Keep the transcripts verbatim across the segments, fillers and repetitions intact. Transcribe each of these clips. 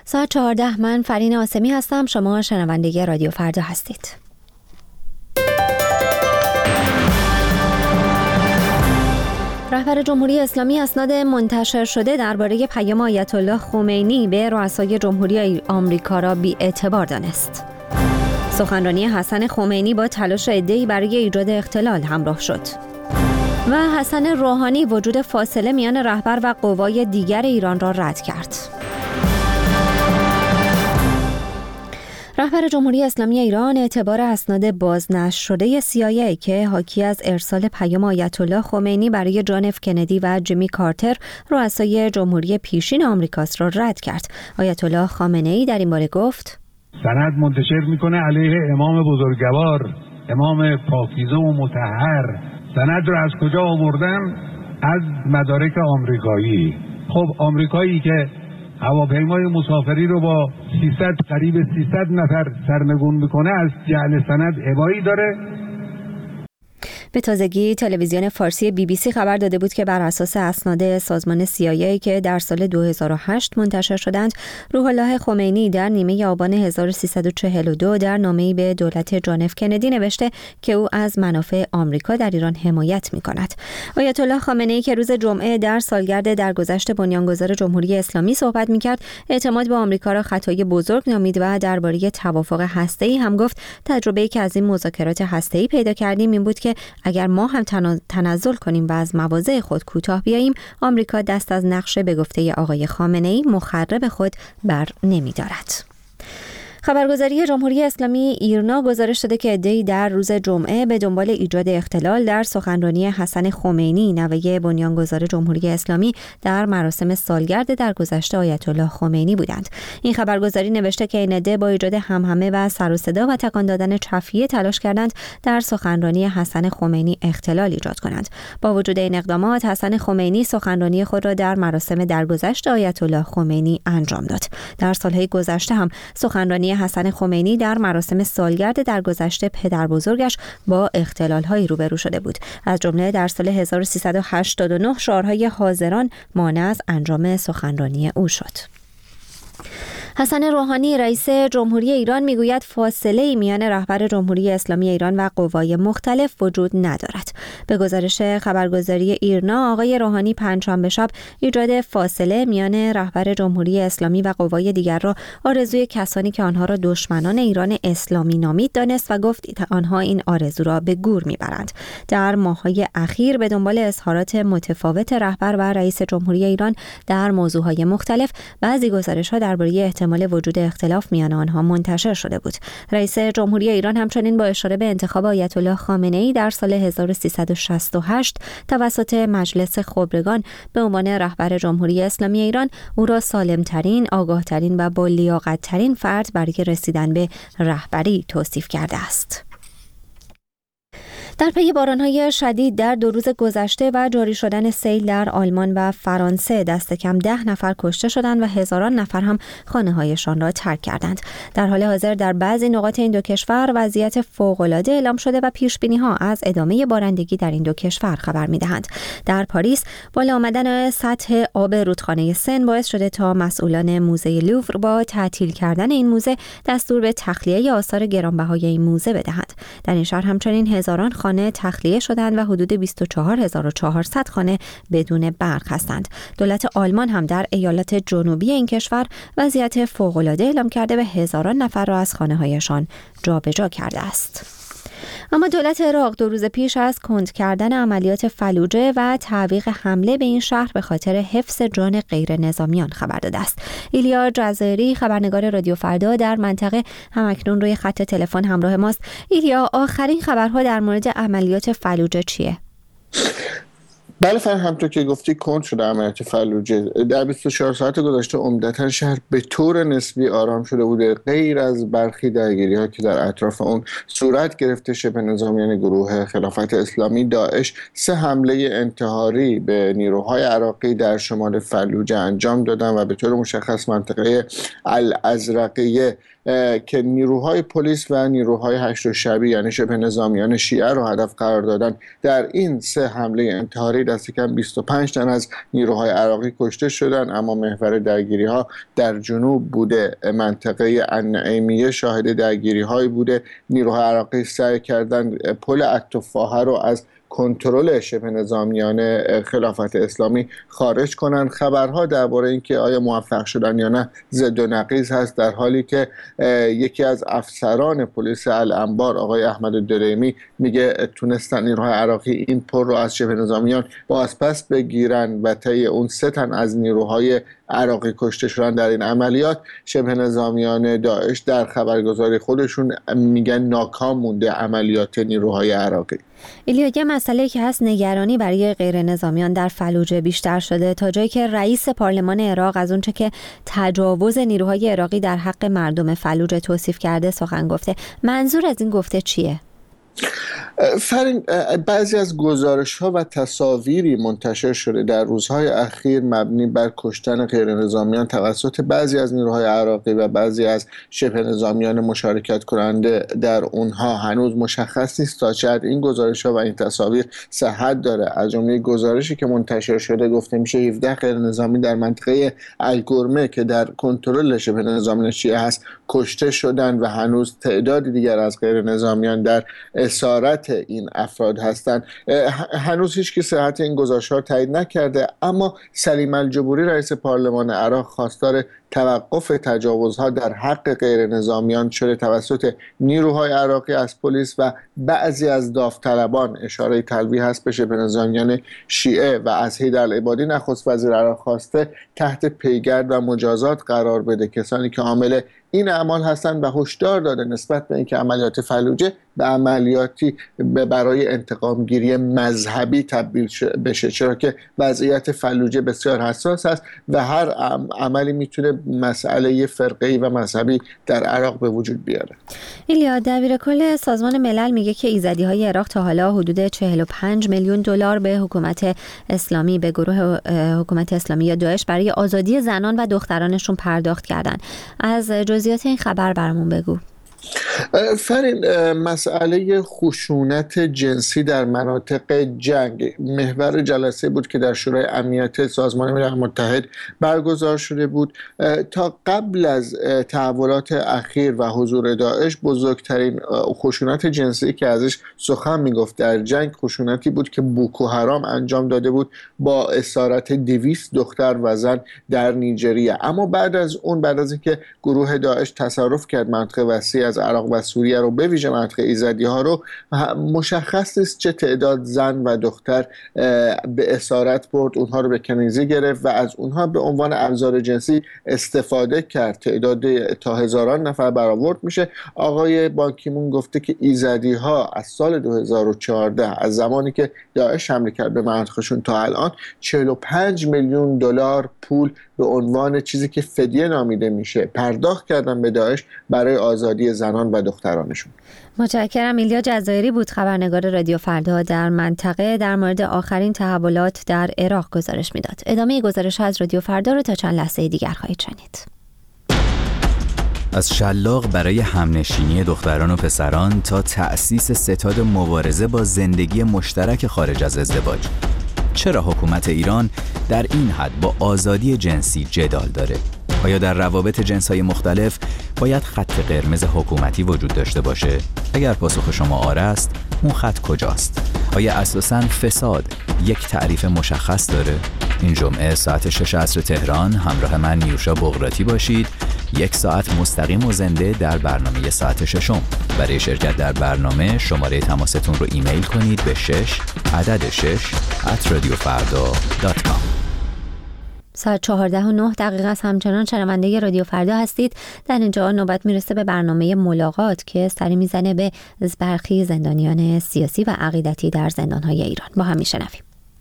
ساعت چهارده. من فرین آسمی هستم. شما شنونده رادیو فردا هستید. رهبر جمهوری اسلامی اسناد منتشر شده درباره پیام آیت الله خمینی به رؤسای جمهوری آمریکا را بی‌اعتبار دانست. سخنرانی حسن خمینی با تلاش عده‌ای برای ایجاد اختلال همراه شد. و حسن روحانی وجود فاصله میان رهبر و قوای دیگر ایران را رد کرد. رهبر جمهوری اسلامی ایران اعتبار اسناد بازنشر شده سی آی ای که حاکی از ارسال پیام آیت الله خمینی برای جان اف کندی و جیمی کارتر رؤسای جمهوری پیشین آمریکاست را رد کرد. آیت الله خامنه‌ای در این باره گفت: سند منتشر میکنه علیه امام بزرگوار، امام پاکیزه و مطهر. سند رو از کجا آوردن؟ از مدارک آمریکایی. خب آمریکایی که هواپیمای مسافری رو با سیصد قریب سیصد نفر سرنگون میکنه، از جعل سند ابایی داره؟ به تازگی تلویزیون فارسی بی بی سی خبر داده بود که بر اساس اسناد سازمان سی آی ای که در سال دو هزار و هشت منتشر شدند، روح الله خمینی در نیمه آبان هزار و سیصد و چهل و دو در نامه‌ای به دولت جان اف کندی نوشته که او از منافع آمریکا در ایران حمایت می‌کند. آیت الله خامنه‌ای که روز جمعه در سالگرد درگذشت بنیانگذار جمهوری اسلامی صحبت می‌کرد، اعتماد به آمریکا را خطای بزرگ نامید و درباره توافق هسته‌ای هم گفت تجربه‌ای که از این مذاکرات هسته‌ای پیدا کردیم این بود که اگر ما هم تنزل کنیم و از مواضع خود کوتاه بیاییم، آمریکا دست از نقشه به گفته آقای خامنه‌ای مخرب خود بر نمی‌دارد. خبرگزاری جمهوری اسلامی ایرنا گزارش داده که عده‌ای در روز جمعه به دنبال ایجاد اختلال در سخنرانی حسن خمینی نوه بنیانگذار جمهوری اسلامی در مراسم سالگرد درگذشت آیت الله خمینی بودند. این خبرگزاری نوشته که این عده با ایجاد همهمه و سر و صدا و تکان دادن چفیه تلاش کردند در سخنرانی حسن خمینی اختلال ایجاد کنند. با وجود این اقدامات، حسن خمینی سخنرانی خود را در مراسم درگذشت آیت الله خمینی انجام داد. در سالهای گذشته هم سخنرانی حسن خمینی در مراسم سالگرد درگذشت پدر بزرگش با اختلال‌هایی روبرو شده بود. از جمله در سال هزار و سیصد و هشتاد و نه شعارهای حاضران مانع از انجام سخنرانی او شد. حسن روحانی رئیس جمهوری ایران میگوید فاصله‌ای میان رهبر جمهوری اسلامی ایران و قوای مختلف وجود ندارد. به گزارش خبرگزاری ایرنا، آقای روحانی پنجشنبه شب ایجاد فاصله میان رهبر جمهوری اسلامی و قوای دیگر را آرزوی کسانی که آنها را دشمنان ایران اسلامی نامید دانست و گفت آنها این آرزو را به گور میبرند. در ماه‌های اخیر به دنبال اظهارات متفاوت رهبر و رئیس جمهوری ایران در موضوعهای مختلف، بعضی گزارش‌ها درباره احتمال وجود اختلاف میان آنها منتشر شده بود. رئیس جمهوری ایران همچنین با اشاره به انتخاب آیت الله خامنه‌ای در سال هزار و سیصد و شصت و هشت توسط مجلس خبرگان به عنوان رهبر جمهوری اسلامی ایران، او را سالمترین، آگاهترین و با لیاقت‌ترین فرد برای رسیدن به رهبری توصیف کرده است. در پی باران‌های شدید در دو روز گذشته و جاری شدن سیل در آلمان و فرانسه، دست کم ده نفر کشته شدند و هزاران نفر هم خانه‌هایشان را ترک کردند. در حال حاضر در بعضی نقاط این دو کشور وضعیت فوق‌العاده اعلام شده و پیش‌بینی‌ها از ادامه بارندگی در این دو کشور خبر می‌دهند. در پاریس بالا آمدن سطح آب رودخانه سن باعث شده تا مسئولان موزه لوور با تعطیل کردن این موزه دستور به تخلیه آثار گرانبهای این موزه بدهند. در این شهر همچنین هزاران خانه تخلیه شدند و حدود بیست و چهار هزار و چهارصد خانه بدون برق هستند. دولت آلمان هم در ایالات جنوبی این کشور وضعیت فوق‌العاده اعلام کرده و هزاران نفر را از خانه‌هایشان جابجا کرده است. اما دولت عراق دو روز پیش از کند کردن عملیات فلوجه و تعویق حمله به این شهر به خاطر حفظ جان غیر نظامیان خبر داده است. ایلیا جزایری خبرنگار رادیو فردا در منطقه همکنون روی خط تلفن همراه ماست. ایلیا، آخرین خبرها در مورد عملیات فلوجه چیه؟ بله فرم، همطور که گفتی کند شده عملیات فلوجه. در بیست و چهار ساعت گذشته عمدتاً شهر به طور نسبی آرام شده بوده، غیر از برخی درگیری‌ها که در اطراف اون صورت گرفته. شبه نظامیان گروه خلافت اسلامی داعش سه حمله انتحاری به نیروهای عراقی در شمال فلوجه انجام دادن و به طور مشخص منطقه الازرقیه که نیروهای پلیس و نیروهای هشت شبی یعنی شبه نظامیان شیعه رو هدف قرار دادن، در این سه حمله انتحاری دست کم بیست و پنج تن از نیروهای عراقی کشته شدن، اما محور درگیری ها در جنوب بوده. منطقه النعیمیه شاهد درگیری هایی بوده. نیروهای عراقی سعی کردن پل التفاحه رو از کنترل شبه نظامیان خلافت اسلامی خارج کنند. خبرها درباره اینکه آیا موفق شدن یا نه ضد و نقیض هست، در حالی که یکی از افسران پلیس الانبار آقای احمد دریمی میگه تونستن نیروهای عراقی این پل رو از شبه نظامیان بازپس بگیرن و طی اون سه تن از نیروهای عراقی کشته شدن در این عملیات. شبه نظامیان داعش در خبرگزاری خودشون میگن ناکام مونده عملیات نیروهای عراقی. ایلیا، یه مسئله که هست نگرانی برای غیر نظامیان در فلوجه بیشتر شده، تا جایی که رئیس پارلمان عراق از اونچه که تجاوز نیروهای عراقی در حق مردم فلوجه توصیف کرده سخن گفته. منظور از این گفته چیه؟ فرین، بعضی از گزارش‌ها و تصاویری منتشر شده در روزهای اخیر مبنی بر کشتن غیر نظامیان توسط بعضی از نیروهای عراقی و بعضی از شبه نظامیان مشارکت کننده در اونها. هنوز مشخص نیست تا چقدر این گزارش‌ها و این تصاویر صحت داره. از جمله گزارشی که منتشر شده گفته میشه هفده غیر نظامی در منطقه الگرمه که در کنترل شبه نظامیان شیعه هست کشته شدن و هنوز تعدادی دیگر از غیر نظامیان در اسارت این افراد هستند. هنوز هیچ کی صحت این گزارش‌ها تایید نکرده، اما سلیم الجبوری رئیس پارلمان عراق خواستار توقف تجاوزها در حق غیر نظامیان شده توسط نیروهای عراقی از پلیس و بعضی از داوطلبان. اشاره تلویح هست به شبه نظامیان شیعه و از حیدرالعبادی نخست وزیر عراق خواسته تحت پیگرد و مجازات قرار بده کسانی که عامل این اعمال هستند و هشدار داده نسبت به اینکه عملیات فلوجه به عملیاتی برای انتقام گیری مذهبی تبدیل بشه، چرا که وضعیت فلوجه بسیار حساس است و هر عملی میتونه مسئله فرقه‌ای و مذهبی در عراق به وجود بیاره. ایلیا، دبیر کل سازمان ملل میگه که ایزدی‌های عراق تا حالا حدود چهل و پنج میلیون دلار به حکومت اسلامی به گروه حکومت اسلامی یا داعش برای آزادی زنان و دخترانشون پرداخت کردن. از جزئیات این خبر برامون بگو. فرین، مسئله خشونت جنسی در مناطق جنگ محور جلسه بود که در شورای امنیت سازمان ملل متحد برگزار شده بود. تا قبل از تحولات اخیر و حضور داعش بزرگترین خشونت جنسی که ازش سخن میگفت در جنگ خشونتی بود که بوکو حرام انجام داده بود با اسارت دویست دختر و زن در نیجریه. اما بعد از اون بعد از اینکه گروه داعش تصرف کرد منطقه وسیع از عراق و سوریه رو به ویژه منطقه ایزدی ها رو، مشخص نیست چه تعداد زن و دختر به اسارت برد، اونها رو به کنیزی گرفت و از اونها به عنوان ابزار جنسی استفاده کرد. تعداد تا هزاران نفر برآورد میشه. آقای بان کی مون گفته که ایزدی ها از سال دو هزار و چهارده از زمانی که داعش حمله کرد به منطقهشون تا الان چهل و پنج میلیون دلار پول به عنوان چیزی که فدیه نامیده میشه پرداخت کردن به داعش برای آزادی زنان و دخترانشون. متشکرم. ایلیا جزایری بود، خبرنگار رادیو فردا در منطقه، در مورد آخرین تحولات در عراق گزارش میداد. ادامه گزارش از رادیو فردا رو تا چند لحظه دیگر خواهید شنید. از شلاق برای همنشینی دختران و پسران تا تأسیس ستاد مبارزه با زندگی مشترک خارج از ازدواج، چرا حکومت ایران در این حد با آزادی جنسی جدال داره؟ آیا در روابط جنس‌های مختلف باید خط قرمز حکومتی وجود داشته باشه؟ اگر پاسخ شما آره است، اون خط کجاست؟ آیا اساساً فساد یک تعریف مشخص داره؟ این جمعه ساعت شش عصر تهران همراه من نیوشا بغراتی باشید. یک ساعت مستقیم و زنده در برنامه ساعت ششم. برای شرکت در برنامه شماره تماستون رو ایمیل کنید به شش عدد شش ات رادیو فردا دات کام. ساعت چهارده و نه دقیقه است. همچنان شنونده رادیو فردا هستید. در اینجا نوبت میرسه به برنامه ملاقات که سری میزنه به برخی زندانیان سیاسی و عقیدتی در زندانهای ایران. با هم میشنویم.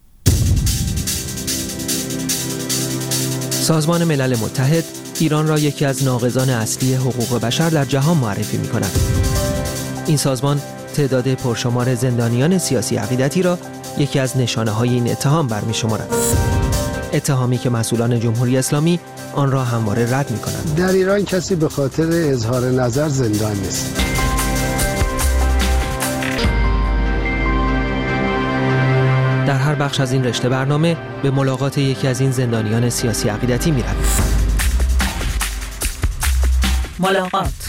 سازمان ملل متحد ایران را یکی از ناقضان اصلی حقوق بشر در جهان معرفی می‌کند. این سازمان تعداد پرشمار زندانیان سیاسی عقیدتی را یکی از نشانه‌های این اتهام برمی‌شمارد. اتهامی که مسئولان جمهوری اسلامی آن را همواره رد می‌کنند. در ایران کسی به خاطر اظهار نظر زندان نیست. در هر بخش از این رشته برنامه به ملاقات یکی از این زندانیان سیاسی عقیدتی می‌رویم. ملاقات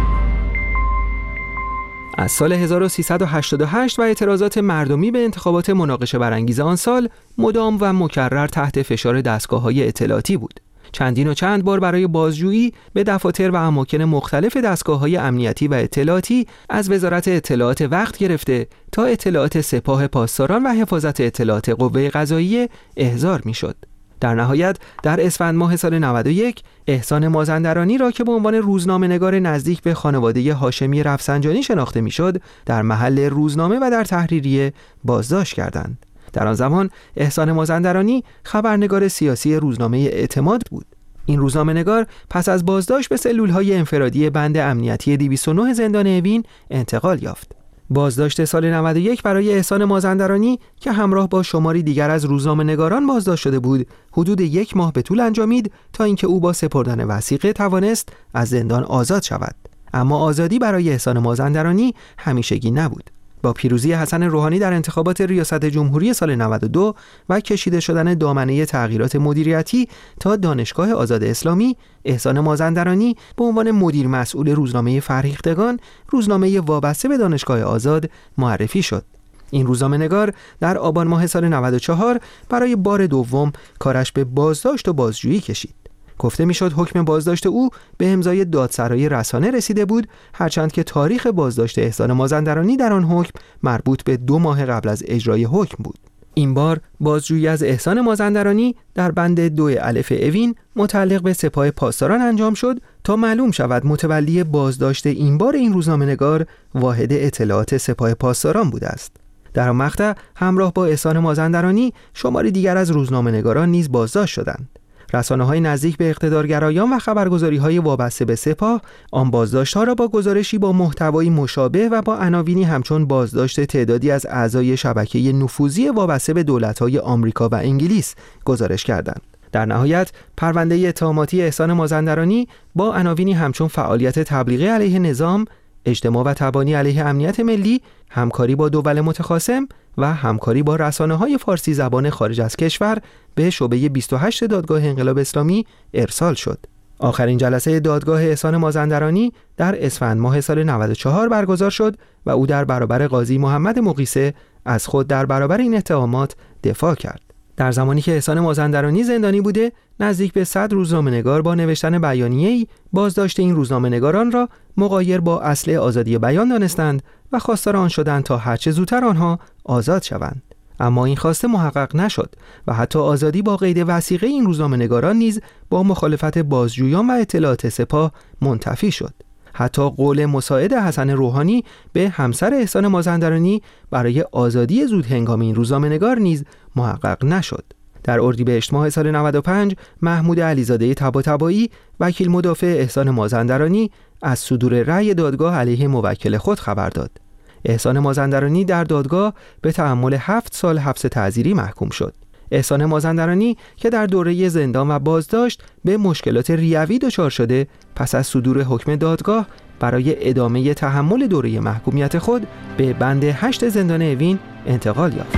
از سال هزار و سیصد و هشتاد و هشت و اعتراضات مردمی به انتخابات مناقشه برانگیز آن سال مدام و مکرر تحت فشار دستگاه‌های اطلاعاتی بود. چندین و چند بار برای بازجویی به دفاتر و اماکن مختلف دستگاه‌های امنیتی و اطلاعاتی از وزارت اطلاعات وقت گرفته تا اطلاعات سپاه پاسداران و حفاظت اطلاعات قوه قضاییه احضار می‌شد. در نهایت در اسفند ماه سال نود و یک احسان مازندرانی را که به عنوان روزنامه‌نگار نزدیک به خانواده هاشمی رفسنجانی شناخته می‌شد در محل روزنامه و در تحریریه بازداشت کردند. در آن زمان احسان مازندرانی خبرنگار سیاسی روزنامه اعتماد بود. این روزنامه‌نگار پس از بازداشت به سلول‌های انفرادی بند امنیتی دویست و نه زندان اوین انتقال یافت. بازداشت سال نود و یک برای احسان مازندرانی که همراه با شماری دیگر از روزنامه‌نگاران بازداشت شده بود، حدود یک ماه به طول انجامید تا اینکه او با سپردن وثیقه توانست از زندان آزاد شود. اما آزادی برای احسان مازندرانی همیشگی نبود. با پیروزی حسن روحانی در انتخابات ریاست جمهوری سال نود و دو و کشیده شدن دامنه تغییرات مدیریتی تا دانشگاه آزاد اسلامی، احسان مازندرانی به عنوان مدیر مسئول روزنامه فرهیختگان، روزنامه وابسته به دانشگاه آزاد، معرفی شد. این روزنامه‌نگار در آبان ماه سال نود و چهار برای بار دوم کارش به بازداشت و بازجویی کشید. گفته میشد حکم بازداشت او به امضای دادسرای رسانه رسیده بود، هرچند که تاریخ بازداشت احسان مازندرانی در آن حکم مربوط به دو ماه قبل از اجرای حکم بود. این بار بازجویی از احسان مازندرانی در بند دو الف اوین متعلق به سپاه پاسداران انجام شد تا معلوم شود متولی بازداشت این بار این روزنامه‌نگار واحد اطلاعات سپاه پاسداران بوده است. در آن مقطع همراه با احسان مازندرانی شماری دیگر از روزنامه‌نگاران نیز بازداشت شدند. رسانه‌های نزدیک به اقتدارگرایان و خبرگزاری‌های وابسته به سپاه آن بازداشت‌ها را با گزارشی با محتوایی مشابه و با عناوینی همچون بازداشت تعدادی از اعضای شبکه نفوذی وابسته به دولت‌های آمریکا و انگلیس گزارش کردند. در نهایت پرونده اتهاماتی احسان مازندرانی با عناوینی همچون فعالیت تبلیغی علیه نظام، اجتماع و تبانی علیه امنیت ملی، همکاری با دول متخاصم و همکاری با رسانه‌های فارسی زبان خارج از کشور به شعبه بیست و هشت دادگاه انقلاب اسلامی ارسال شد. آخرین جلسه دادگاه احسان مازندرانی در اسفند ماه سال نود و چهار برگزار شد و او در برابر قاضی محمد مقیسه از خود در برابر این اتهامات دفاع کرد. در زمانی که احسان مازندرانی زندانی بوده، نزدیک به صد روزنامه‌نگار با نوشتن بیانیه‌ای بازداشت این روزنامه‌نگاران را مغایر با اصل آزادی بیان دانستند و خواستار آن شدند تا هرچه زودتر آنها آزاد شوند. اما این خواسته محقق نشد و حتی آزادی با قید وثیقه این روزنامه‌نگاران نیز با مخالفت بازجویان و اطلاعات سپاه منتفی شد. حتی قول مساعد حسن روحانی به همسر احسان مازندرانی برای آزادی زود هنگام این روزنامه‌نگار نیز محقق نشد. در اردیبهشت ماه سال نود و پنج محمود علیزاده طباطبایی وکیل مدافع احسان مازندرانی از صدور رأی دادگاه علیه موکل خود خبر داد. احسان مازندرانی در دادگاه به تحمل هفت سال حبس تعزیری محکوم شد. احسان مازندرانی که در دوره زندان و بازداشت به مشکلات ریوی دچار شده، پس از صدور حکم دادگاه برای ادامه تحمل دوره محکومیت خود به بند هشت زندان اوین انتقال یافت.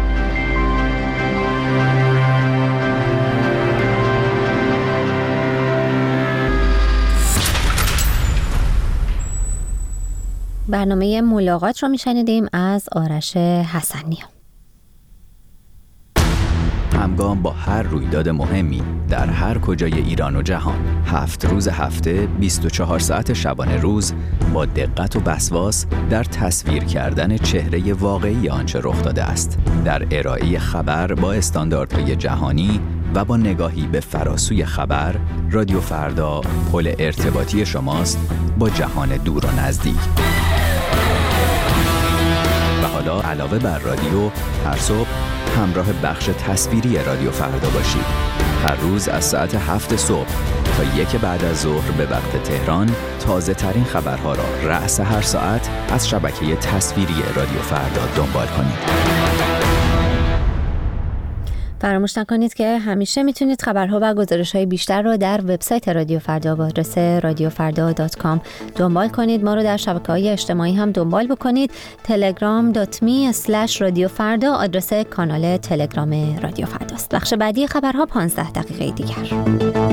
برنامه ملاقات رو میشنیدیم از آرش حسنی. همگام با هر رویداد مهمی در هر کجای ایران و جهان، هفت روز هفته، بیست و چهار ساعت شبانه روز، با دقت و وسواس در تصویر کردن چهره واقعی آنچه رخ داده است، در ارائه خبر با استانداردهای جهانی و با نگاهی به فراسوی خبر، رادیو فردا پل ارتباطی شماست با جهان دور و نزدیک. و حالا علاوه بر رادیو، هر صبح همراه بخش تصویری رادیو فردا باشید. هر روز از ساعت هفت صبح تا یک بعد از ظهر به وقت تهران تازه ترین خبرها را رأس هر ساعت از شبکه تصویری رادیو فردا دنبال کنید. فراموش نکنید که همیشه میتونید خبرها و گزارش‌های بیشتر رو در وبسایت رادیو فردا با آدرس رادیو فردا دات کام دنبال کنید. ما رو در شبکه‌های اجتماعی هم دنبال بکنید. تلگرام دات می اسلش رادیو فردا آدرس کانال تلگرام رادیو فرداست. بخش بعدی خبرها پانزده دقیقه دیگر.